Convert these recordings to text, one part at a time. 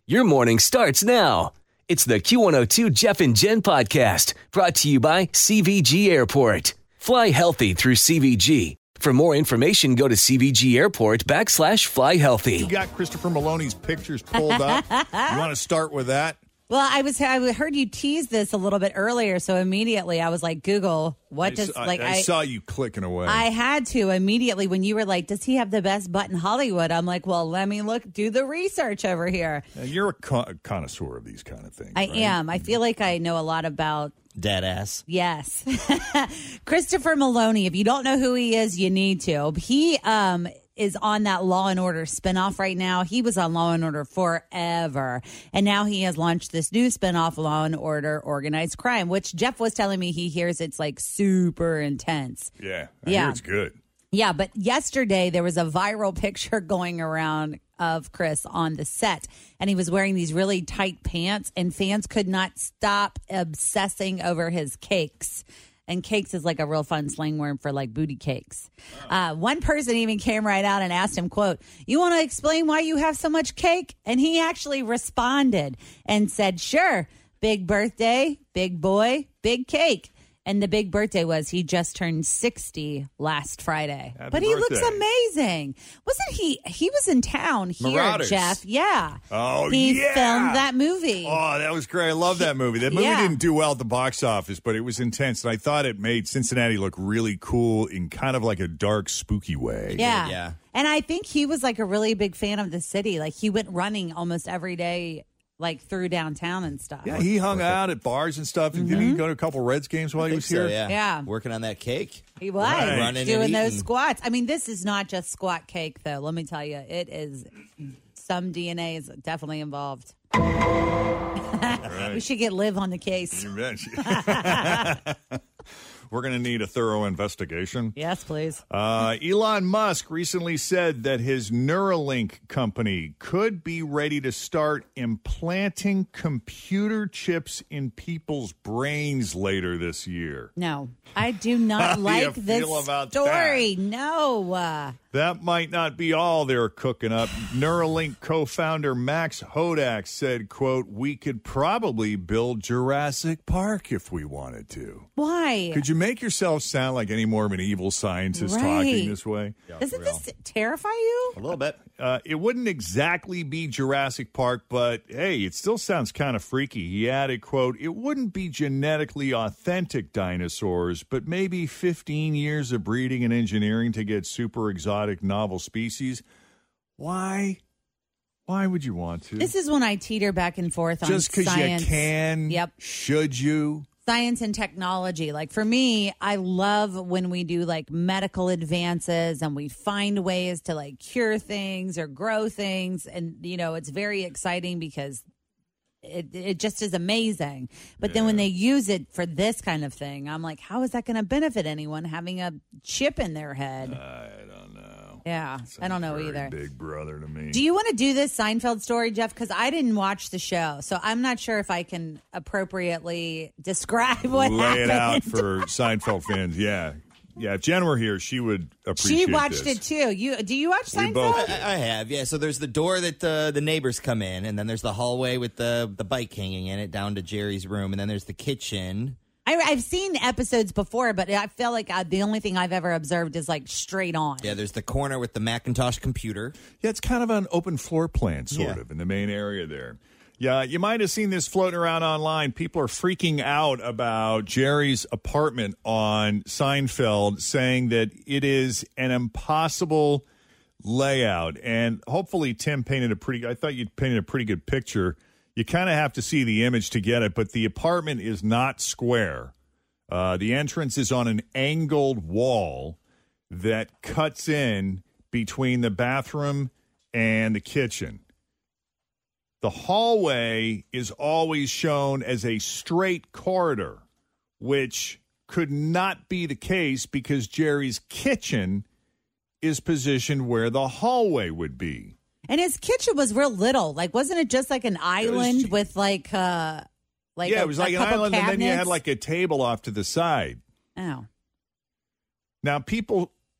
Your morning starts now. It's the Q102 Jeff and Jen podcast brought to you by CVG Airport. Fly healthy through CVG. For more information, go to CVG Airport /fly healthy. You got Christopher Maloney's pictures pulled up. You want to start with that? Well, I heard you tease this a little bit earlier, so immediately I was like, Google, I saw you clicking away. I had to immediately when you were like, does he have the best butt in Hollywood? I'm like, well, let me do the research over here. You're a connoisseur of these kind of things. I am. I feel like I know a lot about dead ass. Yes. Christopher Maloney. If you don't know who he is, you need to. He is on that Law and Order spinoff right now. He was on Law and Order forever. And now he has launched this new spinoff, Law and Order Organized Crime, which Jeff was telling me he hears it's like super intense. Yeah. I hear it's good. Yeah, but yesterday there was a viral picture going around of Chris on the set, and he was wearing these really tight pants, and fans could not stop obsessing over his cakes. And cakes is like a real fun slang word for like booty cakes. One person even came right out and asked him, quote, "You want to explain why you have so much cake?" And he actually responded and said, "Sure, big birthday, big boy, big cake." And the big birthday was he just turned 60 last Friday. Happy but he birthday. looks amazing. Wasn't he? He was in town here, Marauders. Jeff. Yeah. Oh, he yeah. filmed that movie. Oh, that was great. I love that movie. That movie didn't do well at the box office, but it was intense. And I thought it made Cincinnati look really cool in kind of like a dark, spooky way. Yeah. Yeah. And I think he was like a really big fan of the city. Like he went running almost every day, like through downtown and stuff. Yeah, he hung out at bars and stuff. And did he go to a couple Reds games while he was here? Yeah. Working on that cake. He was Right. Running and doing those eating. squats. I mean, this is not just squat cake, though. Let me tell you, it is some DNA is definitely involved. We should get Liv on the case. You bet. We're going to need a thorough investigation. Yes, please. Elon Musk recently said that his Neuralink company could be ready to start implanting computer chips in people's brains later this year. No, I do not How do you like this feel about story. No. That might not be all they're cooking up. Neuralink co-founder Max Hodak said, quote, "We could probably build Jurassic Park if we wanted to." Why? Could you make yourself sound like any more of an evil scientist Right. talking this way? Doesn't this terrify you? A little bit. It wouldn't exactly be Jurassic Park, but hey, it still sounds kind of freaky. He added, quote, "It wouldn't be genetically authentic dinosaurs, but maybe 15 years of breeding and engineering to get super exotic novel species." Why? Why would you want to? This is when I teeter back and forth on Just because you science. can? Yep. Should you? Science and technology. Like for me, I love when we do like medical advances and we find ways to like cure things or grow things. And, you know, it's very exciting because it just is amazing. But then when they use it for this kind of thing, I'm like, how is that going to benefit anyone having a chip in their head? I don't know. Yeah, I don't know Very either. Big brother to me. Do you want to do this Seinfeld story, Jeff? Because I didn't watch the show, so I'm not sure if I can appropriately describe what Lay happened. it out for Seinfeld fans? Yeah. Yeah, if Jen were here, she would appreciate She watched this. it too. Do you watch We Seinfeld? both- I have, yeah. So there's the door that the neighbors come in, and then there's the hallway with the bike hanging in it down to Jerry's room, and then there's the kitchen. I've seen episodes before, but I feel like the only thing I've ever observed is like straight on. Yeah, there's the corner with the Macintosh computer. Yeah, it's kind of an open floor plan, sort of, in the main area there. Yeah, you might have seen this floating around online. People are freaking out about Jerry's apartment on Seinfeld, saying that it is an impossible layout. And hopefully Tim painted I thought you painted a pretty good picture. You kind of have to see the image to get it, but the apartment is not square. The entrance is on an angled wall that cuts in between the bathroom and the kitchen. The hallway is always shown as a straight corridor, which could not be the case because Jerry's kitchen is positioned where the hallway would be. And his kitchen was real little. Like, wasn't it just like an island with like Yeah, it was like an island, and then you had like a table off to the side. Oh. Now, people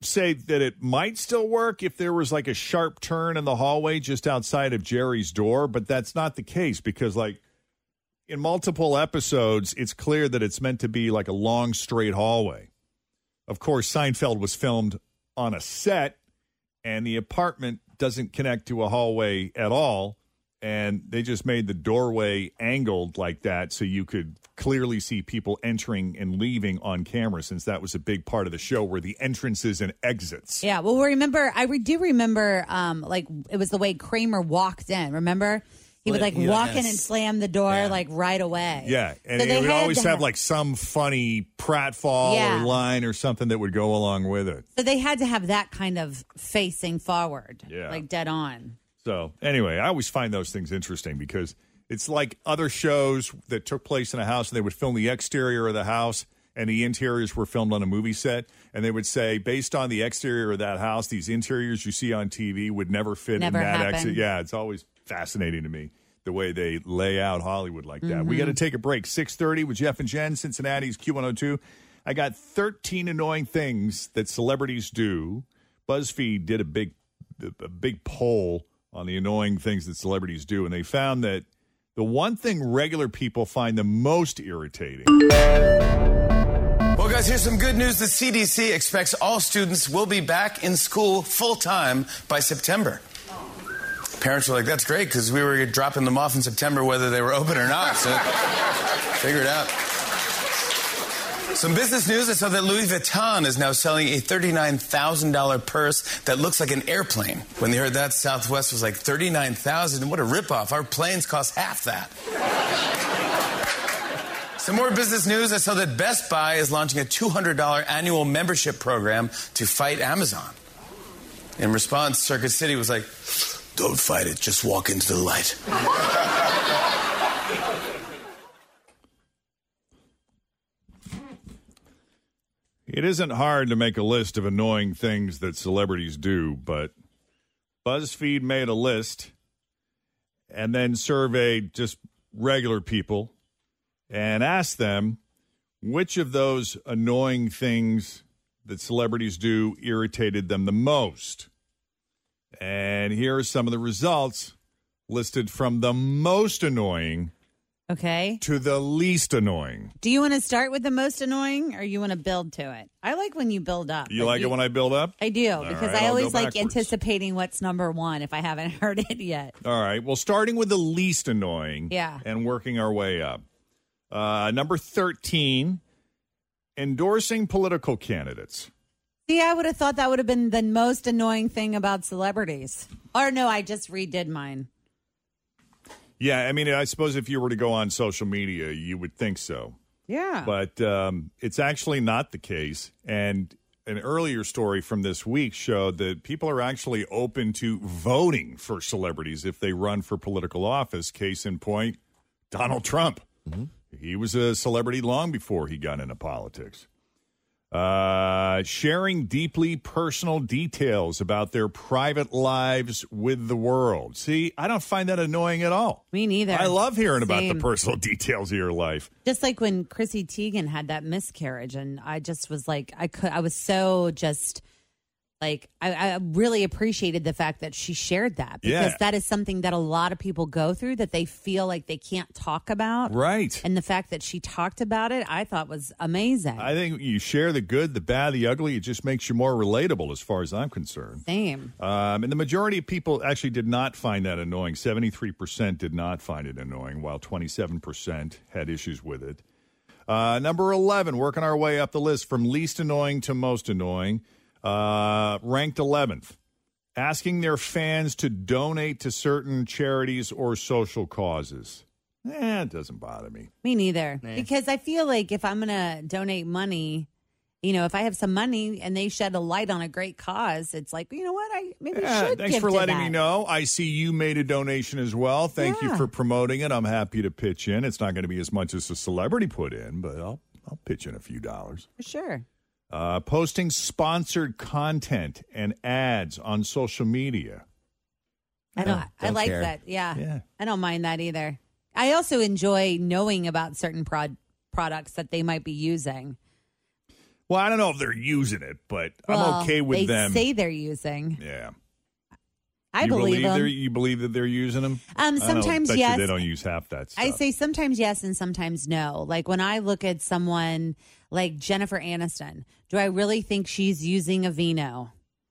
say that it might still work if there was like a sharp turn in the hallway just outside of Jerry's door, but that's not the case because like in multiple episodes, it's clear that it's meant to be like a long straight hallway. Of course, Seinfeld was filmed on a set and the apartment doesn't connect to a hallway at all. And they just made the doorway angled like that so you could clearly see people entering and leaving on camera, since that was a big part of the show were the entrances and exits. Yeah, well, I do remember, like, it was the way Kramer walked in. Remember? He would, like, walk in and slam the door, like, right away. Yeah, and so it would always have, like, some funny pratfall or line or something that would go along with it. So they had to have that kind of facing forward, like, dead on. So, anyway, I always find those things interesting because it's like other shows that took place in a house and they would film the exterior of the house and the interiors were filmed on a movie set. And they would say, based on the exterior of that house, these interiors you see on TV would never fit in that exit. Yeah, it's always fascinating to me the way they lay out Hollywood like that. Mm-hmm. We got to take a break. 6:30 with Jeff and Jen, Cincinnati's Q102. I got 13 annoying things that celebrities do. BuzzFeed did a big poll on the annoying things that celebrities do, and they found that the one thing regular people find the most irritating. Well, guys, here's some good news. The CDC expects all students will be back in school full-time by September. Parents were like, that's great, because we were dropping them off in September whether they were open or not, so figure it out. Some business news. I saw that Louis Vuitton is now selling a $39,000 purse that looks like an airplane. When they heard that, Southwest was like, $39,000? What a ripoff. Our planes cost half that. Some more business news. I saw that Best Buy is launching a $200 annual membership program to fight Amazon. In response, Circuit City was like, don't fight it. Just walk into the light. It isn't hard to make a list of annoying things that celebrities do, but BuzzFeed made a list and then surveyed just regular people and asked them which of those annoying things that celebrities do irritated them the most. And here are some of the results listed from the most annoying to the least annoying. Do you want to start with the most annoying or you want to build to it? I like when you build up. You like it when I build up? I do, because I always like anticipating what's number one if I haven't heard it yet. All right. Well, starting with the least annoying and working our way up. Number 13, endorsing political candidates. See, I would have thought that would have been the most annoying thing about celebrities. Or no, I just redid mine. Yeah, I mean, I suppose if you were to go on social media, you would think so. Yeah. But it's actually not the case. And an earlier story from this week showed that people are actually open to voting for celebrities if they run for political office. Case in point, Donald Trump. Mm-hmm. He was a celebrity long before he got into politics. Sharing deeply personal details about their private lives with the world. See, I don't find that annoying at all. Me neither. I love hearing about the personal details of your life. Just like when Chrissy Teigen had that miscarriage, and I just was like, I was so just like, I really appreciated the fact that she shared that, because that is something that a lot of people go through that they feel like they can't talk about. Right. And the fact that she talked about it, I thought was amazing. I think you share the good, the bad, the ugly. It just makes you more relatable as far as I'm concerned. Same. And the majority of people actually did not find that annoying. 73% did not find it annoying, while 27% had issues with it. Number 11, working our way up the list from least annoying to most annoying. Ranked 11th, asking their fans to donate to certain charities or social causes. It doesn't bother me. Me neither. Because I feel like if I'm going to donate money, you know, if I have some money and they shed a light on a great cause, it's like, you know what, I maybe should thanks give for to letting that. me know. I see you made a donation as well. Thank you for promoting it. I'm happy to pitch in. It's not going to be as much as a celebrity put in, but I'll pitch in a few dollars. For sure. Posting sponsored content and ads on social media. I like that. Yeah. I don't mind that either. I also enjoy knowing about certain products that they might be using. Well, I don't know if they're using it, but Well, I'm okay with they them. say they're using. Yeah. I believe them. You believe that they're using them? Sometimes bet yes. You they don't use half that stuff. I say sometimes yes and sometimes no. Like when I look at someone like Jennifer Aniston, do I really think she's using Aveeno?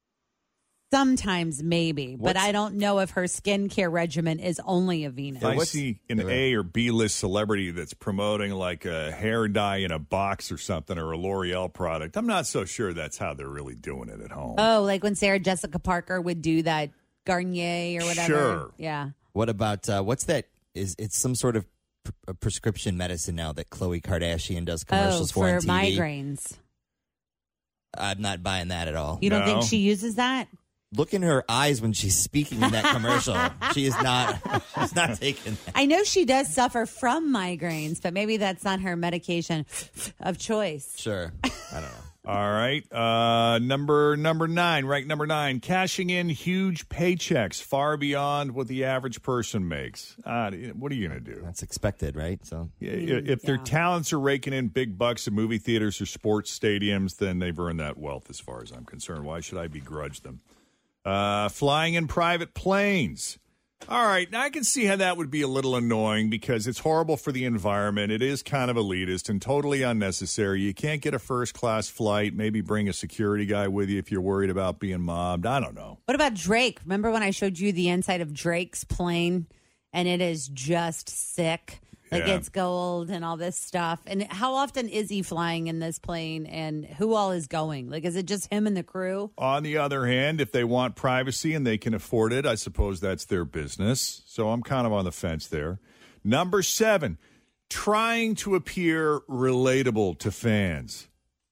Sometimes maybe, but I don't know if her skincare regimen is only Aveeno. If I see an A or B list celebrity that's promoting like a hair dye in a box or something or a L'Oreal product, I'm not so sure that's how they're really doing it at home. Oh, like when Sarah Jessica Parker would do that Garnier or whatever. Sure. Yeah. What about what's that? It's some sort of prescription medicine now that Khloe Kardashian does commercials for on TV. migraines. I'm not buying that at all. You don't No. think she uses that? Look in her eyes when she's speaking in that commercial. She is not. She's not taking that. I know she does suffer from migraines, but maybe that's not her medication of choice. Sure. I don't know. All right. Number 9, rank number 9, cashing in huge paychecks far beyond what the average person makes. What are you going to do? That's expected, right? So If their talents are raking in big bucks at movie theaters or sports stadiums, then they've earned that wealth as far as I'm concerned. Why should I begrudge them? Flying in private planes. All right, now I can see how that would be a little annoying because it's horrible for the environment. It is kind of elitist and totally unnecessary. You can't get a first-class flight. Maybe bring a security guy with you if you're worried about being mobbed. I don't know. What about Drake? Remember when I showed you the inside of Drake's plane and it is just sick? Like Yeah. it's gold and all this stuff. And how often is he flying in this plane and who all is going? Like, is it just him and the crew? On the other hand, if they want privacy and they can afford it, I suppose that's their business. So I'm kind of on the fence there. Number 7, trying to appear relatable to fans.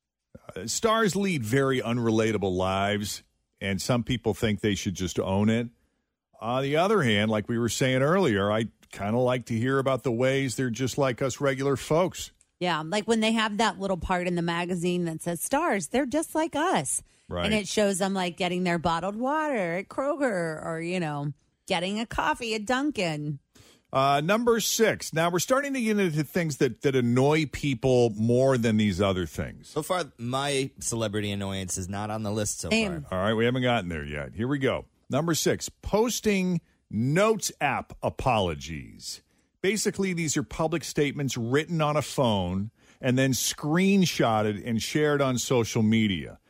Stars lead very unrelatable lives, and some people think they should just own it. On the other hand, like we were saying earlier, I kind of like to hear about the ways they're just like us regular folks. Yeah, like when they have that little part in the magazine that says stars, they're just like us. Right. And it shows them like getting their bottled water at Kroger or, getting a coffee at Dunkin'. Number 6. Now, we're starting to get into things that annoy people more than these other things. so far, my celebrity annoyance is not on the list so Same. far. All right, we haven't gotten there yet. Here we go. Number 6, posting Notes app apologies. Basically, these are public statements written on a phone and then screenshotted and shared on social media.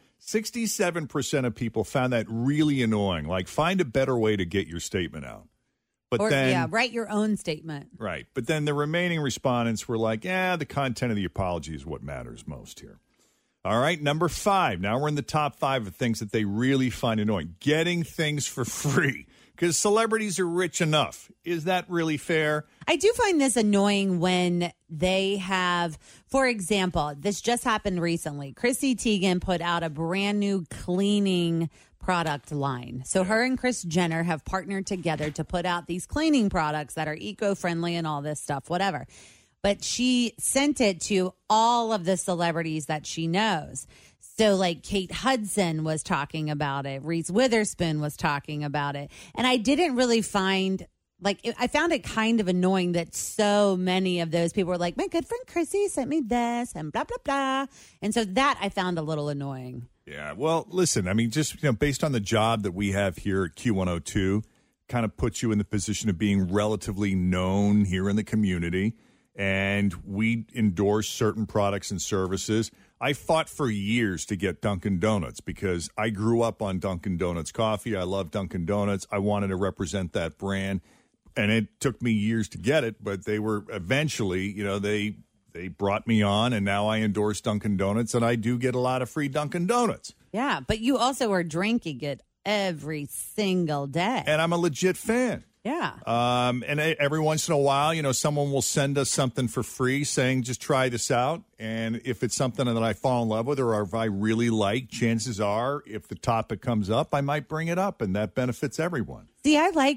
67% of people found that really annoying. Like, find a better way to get your statement out. But write your own statement. Right. But then the remaining respondents were like, the content of the apology is what matters most here. All right, number 5. Now we're in the top 5 of things that they really find annoying. Getting things for free because celebrities are rich enough. Is that really fair? I do find this annoying when they have, for example, this just happened recently. Chrissy Teigen put out a brand new cleaning product line. So her and Kris Jenner have partnered together to put out these cleaning products that are eco-friendly and all this stuff, whatever. But she sent it to all of the celebrities that she knows. So like Kate Hudson was talking about it. Reese Witherspoon was talking about it. And I didn't really find, I found it kind of annoying that so many of those people were like, my good friend Chrissy sent me this and blah, blah, blah. And so that I found a little annoying. Yeah, well, listen, I mean, just based on the job that we have here at Q102, kind of puts you in the position of being relatively known here in the community. And we endorse certain products and services. I fought for years to get Dunkin' Donuts because I grew up on Dunkin' Donuts coffee. I love Dunkin' Donuts. I wanted to represent that brand. And it took me years to get it, but they were eventually, they brought me on, and now I endorse Dunkin' Donuts, and I do get a lot of free Dunkin' Donuts. Yeah, but you also are drinking it every single day. And I'm a legit fan. Yeah. And every once in a while, someone will send us something for free saying, just try this out. And if it's something that I fall in love with or if I really like, chances are, if the topic comes up, I might bring it up, and that benefits everyone. See,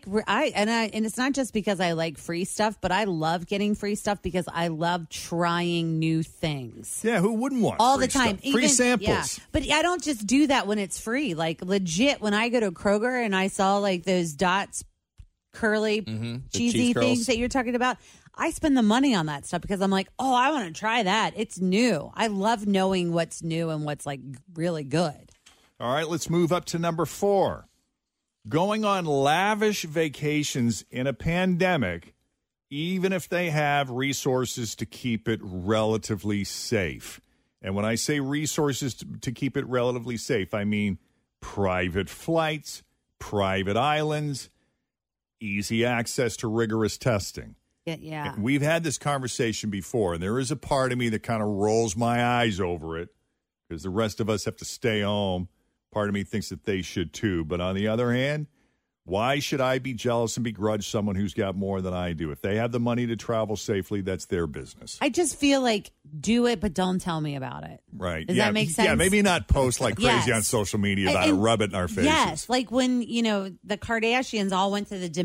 and it's not just because I like free stuff, but I love getting free stuff because I love trying new things. Yeah, who wouldn't want all free the time? stuff? Free samples. Yeah. But I don't just do that when it's free. Like legit, when I go to Kroger and I saw like those Dots curly, cheesy cheese curls. things that you're talking about. I spend the money on that stuff because I'm like, oh, I want to try that. It's new. I love knowing what's new and what's like really good. All right, let's move up to number 4. Going on lavish vacations in a pandemic, even if they have resources to keep it relatively safe. And when I say resources to keep it relatively safe, I mean private flights, private islands, easy access to rigorous testing. Yeah. We've had this conversation before, and there is a part of me that kind of rolls my eyes over it because the rest of us have to stay home. Part of me thinks that they should too. But on the other hand, why should I be jealous and begrudge someone who's got more than I do? If they have the money to travel safely, that's their business. I just feel like do it, but don't tell me about it. Right. Does that make sense? Yeah, maybe not post like crazy Yes. on social media about it, rub it in our faces. Yes, like when the Kardashians all went to the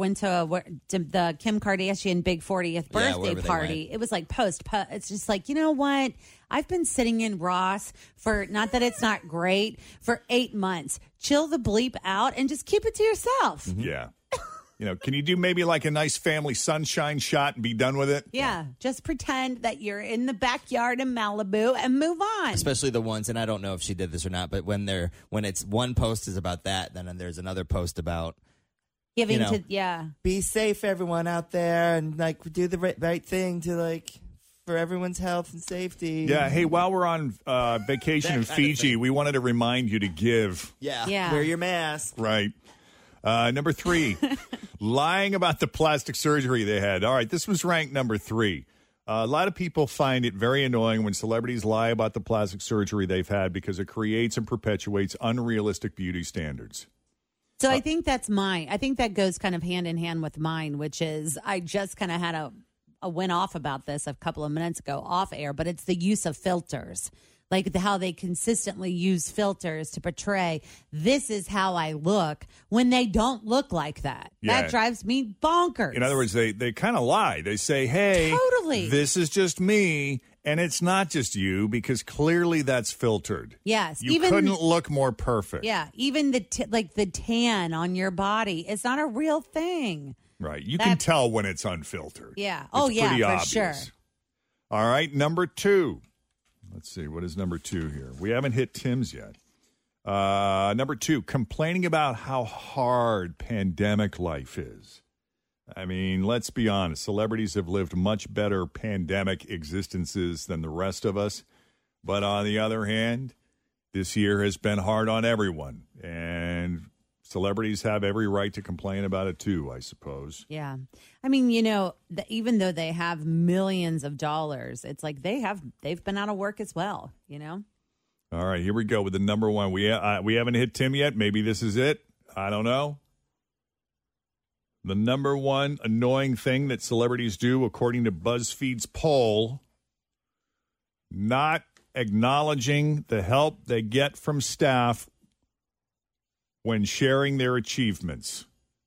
Kim Kardashian big 40th birthday wherever they party. went. It was like post. It's just like, you know what? I've been sitting in Ross for, not that it's not great, for 8 months. Chill the bleep out and just keep it to yourself. Yeah. Can you do maybe like a nice family sunshine shot and be done with it? Yeah, just pretend that you're in the backyard in Malibu and move on. Especially the ones, and I don't know if she did this or not, but when it's one post is about that, then there's another post about Giving you know, to, be safe, everyone out there, and like do the right thing to like for everyone's health and safety. Yeah. Hey, while we're on vacation in That kind of Fiji, thing. we wanted to remind you to give. Yeah. Wear your mask. Right. Number 3, lying about the plastic surgery they had. All right, this was ranked number 3. A lot of people find it very annoying when celebrities lie about the plastic surgery they've had because it creates and perpetuates unrealistic beauty standards. So I think that's mine. I think that goes kind of hand in hand with mine, which is I just kind of had a went off about this a couple of minutes ago off air, but it's the use of filters. Like how they consistently use filters to portray this is how I look when they don't look like that. Yeah. That drives me bonkers. In other words, they kind of lie. They say, hey, Totally. this is just me, and it's not just you because clearly that's filtered. Yes, You even- couldn't look more perfect. yeah, even the the tan on your body, it's not a real thing. Right. You can tell when it's unfiltered. Yeah. It's Oh, yeah, pretty for obvious. sure. All right, number 2. Let's see, what is number 2 here? We haven't hit Tim's yet. Number 2, complaining about how hard pandemic life is. I mean, let's be honest. Celebrities have lived much better pandemic existences than the rest of us. But on the other hand, this year has been hard on everyone. And celebrities have every right to complain about it too, I suppose. Yeah. I mean, even though they have millions of dollars, it's like they've been out of work as well, All right, here we go with the number 1. We haven't hit Tim yet. Maybe this is it. I don't know. The number 1 annoying thing that celebrities do, according to BuzzFeed's poll, not acknowledging the help they get from staff when sharing their achievements.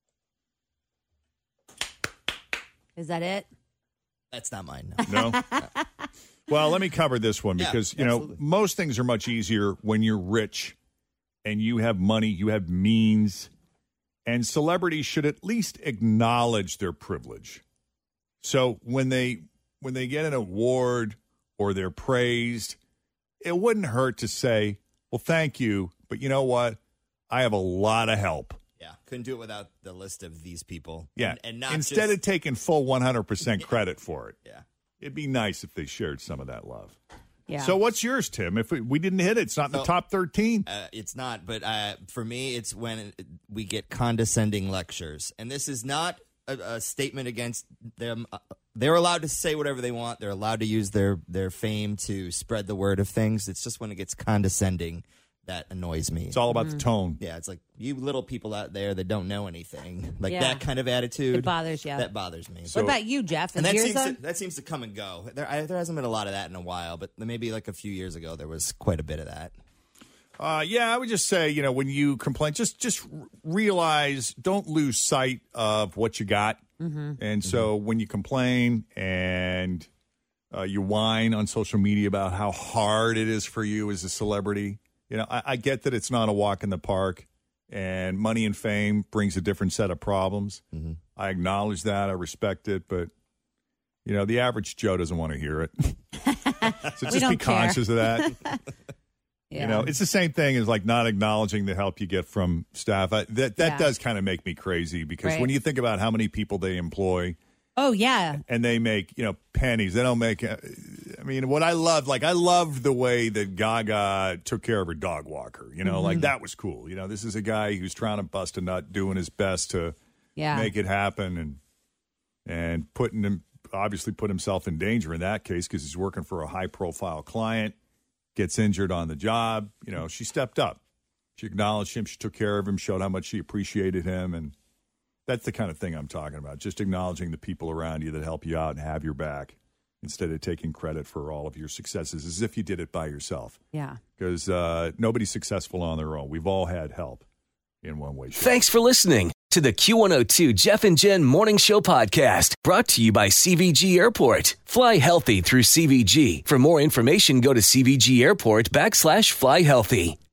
Is that it? That's not mine. No? Well, let me cover this one because, absolutely. most things are much easier when you're rich and you have money, you have means, and celebrities should at least acknowledge their privilege. So when they get an award or they're praised, it wouldn't hurt to say, well, thank you, but you know what? I have a lot of help. Yeah, couldn't do it without the list of these people. Yeah. and not Instead just, of taking full 100% credit for it. yeah. It'd be nice if they shared some of that love. Yeah. So what's yours, Tim? If we didn't hit it, it's not in the So- top 13. It's not, but for me, it's when we get condescending lectures. And this is not a statement against them. They're allowed to say whatever they want. They're allowed to use their fame to spread the word of things. It's just when it gets condescending that annoys me. It's all about the tone. Yeah, it's like you little people out there that don't know anything. Like Yeah. that kind of attitude. It bothers you. That bothers me. What about you, Jeff? And Is that yours seems to come and go. There hasn't been a lot of that in a while, but maybe like a few years ago there was quite a bit of that. Yeah, I would just say, when you complain, just realize, don't lose sight of what you got. Mm-hmm. And so when you complain and you whine on social media about how hard it is for you as a celebrity, I get that it's not a walk in the park and money and fame brings a different set of problems. Mm-hmm. I acknowledge that. I respect it. But, the average Joe doesn't want to hear it. So just be conscious of that. Yeah. It's the same thing as like not acknowledging the help you get from staff. That does kind of make me crazy because when you think about how many people they employ. Oh, yeah. And they make, pennies. They don't make, what I loved the way that Gaga took care of her dog walker. Like that was cool. This is a guy who's trying to bust a nut, doing his best to make it happen and obviously put himself in danger in that case because he's working for a high profile client, gets injured on the job. She stepped up. She acknowledged him. She took care of him, showed how much she appreciated him. And that's the kind of thing I'm talking about. Just acknowledging the people around you that help you out and have your back instead of taking credit for all of your successes as if you did it by yourself. Yeah. Because nobody's successful on their own. We've all had help in one way. Thanks for listening to the Q102 Jeff and Jen Morning Show podcast, brought to you by CVG Airport. Fly healthy through CVG. For more information, go to CVG Airport /fly healthy.